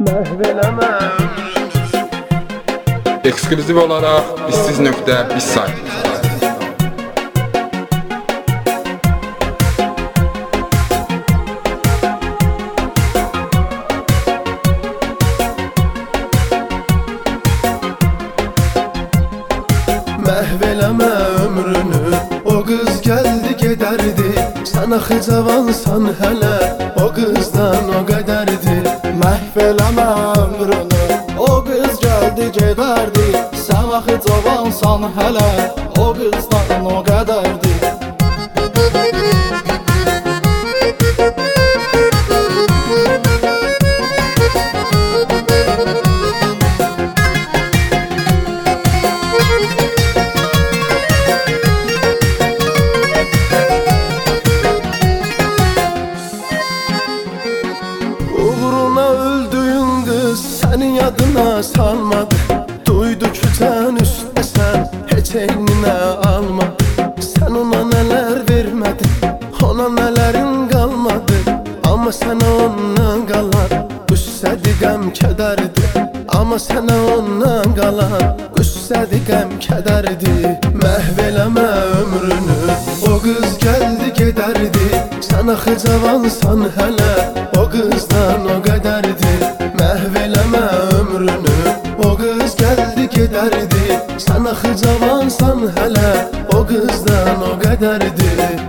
məhv eləmə. Ekskluziv olaraq bizsiz.biz saytımızda. Məhv eləmə ömrünü, o qız gəldi gedərdi. Sən axı cavansan hələ, o qızdan o qədərdi. Məhv eləmə ömrünü, o qız gəldi gedərdi. Sən axı cavansan hələ, o qızdan o qədərdi. Uğruna öldüyün qız səni yadına salmadı. Duydu ki sən üstəsən, heç eyninə almadı. Sən ona nələr vermədin, ona nələrin qalmadı. Amma sənə ondan qalan qüssədi qəm kədərdi. Amma sənə ondan qalan qüssədi qəm kədərdi. Məhv eləmə ömrünü, o qız gəldi gedərdi. Sən axı cavansan hələ, o qızdan o qədərdi. Məhv eləmə ömrünü, o qız gəldi gedərdi. Sən axı cavansan hələ, o qızdan o qədərdi.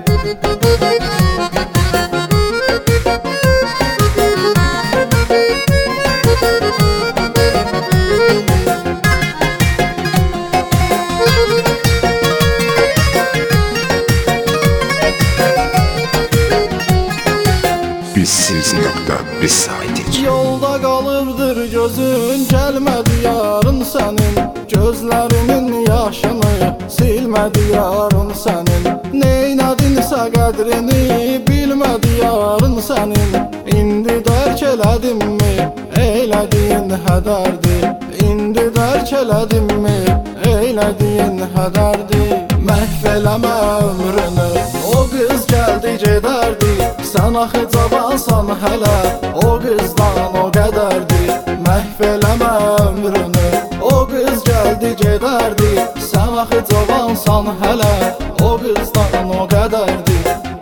Bizsiz.biz saytı. Yolda qalıbdır gözün, gəlmədi yarın sənin. Gözlərinin yaşını silmədi yarın sənin. Neynədinsə qədrini bilmədi yarın sənin. İndi dərk elədimmi, eylədiyin hədərdi. İndi dərk elədimmi, eylədiyin hədərdi. Məhv eləmə ömrünü, o qız gəldi gedərdi. Sən axı cavansan hələ, o qızdan o qədərdi. Məhv eləmə ömrünü, o qız gəldi gedərdi. Sən axı cavansan hələ, o qızdan o qədərdi.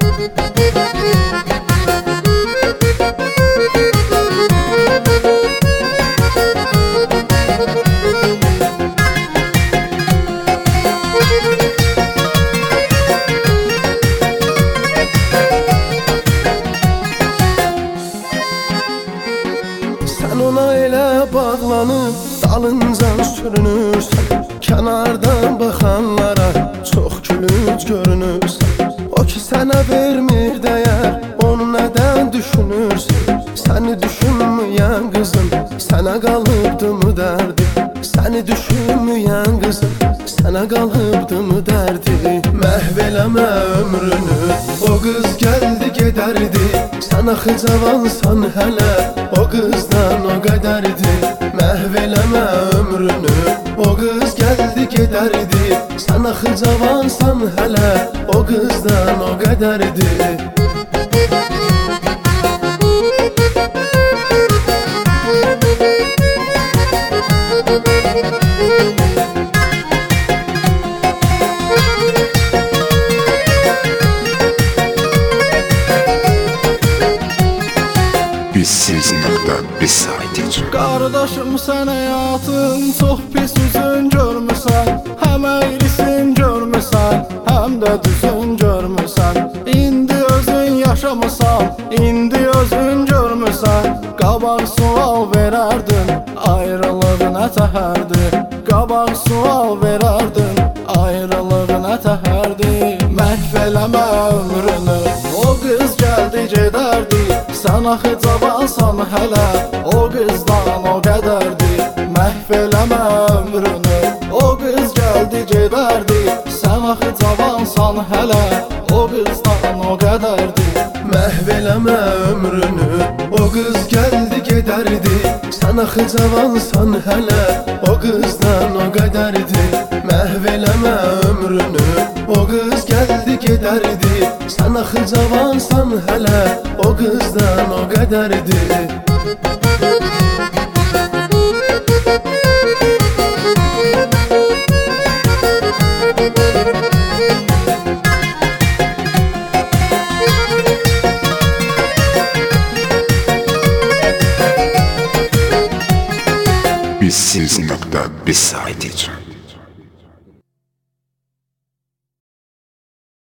Sən ona elə bağlanıb, dalıncan sürünürsən. Kənardan baxanlara çox gülünc görünürsən. O ki sənə vermir dəyər, onu nədən düşünürsən? Səni düşünməyən qızım, sənə qalıbdı mı dərdi? Səni düşünməyən qızım, sənə qalıbdı mı dərdi? Məhv eləmə ömrünü, o qız gəldi gedərdi. Sən axı cavansan hələ, o qızdan o qədərdi. Məhv eləmə ömrünü, o qız gəldi gedərdi. Sən axı cavansan hələ, o qızdan o qədərdi. Bizsiz.biz saytı. Qardaşım sən həyatın çox pis üzün görmüsən. Həm əyrisin görmüsən, həm də düzün görmüsən. İndi özün yaşamısan, indi özün görmüsən. Qabaq sual verərdin, ayrılıq nə təhərdi. Qabaq sual verərdin, ayrılıq nə təhərdi. Məhv eləmə ömrünü, o qız gəldi gedərdi. Sən axı cavansan hələ, o qızdan o qədərdi. Məhv eləmə ömrünü, o qız gəldi gedərdi. Sən axı cavansan hələ, o qızdan o qədərdi. Məhv eləmə ömrünü, o qız gəldi gedərdi. Sən axı cavansan hələ, o qızdan o qədərdi. Məhv eləmə ömrünü, o qız gəldi gedərdi. Sən axı cavansan hələ, o qızdan o qədərdi. bizsiz.biz saytı üçün.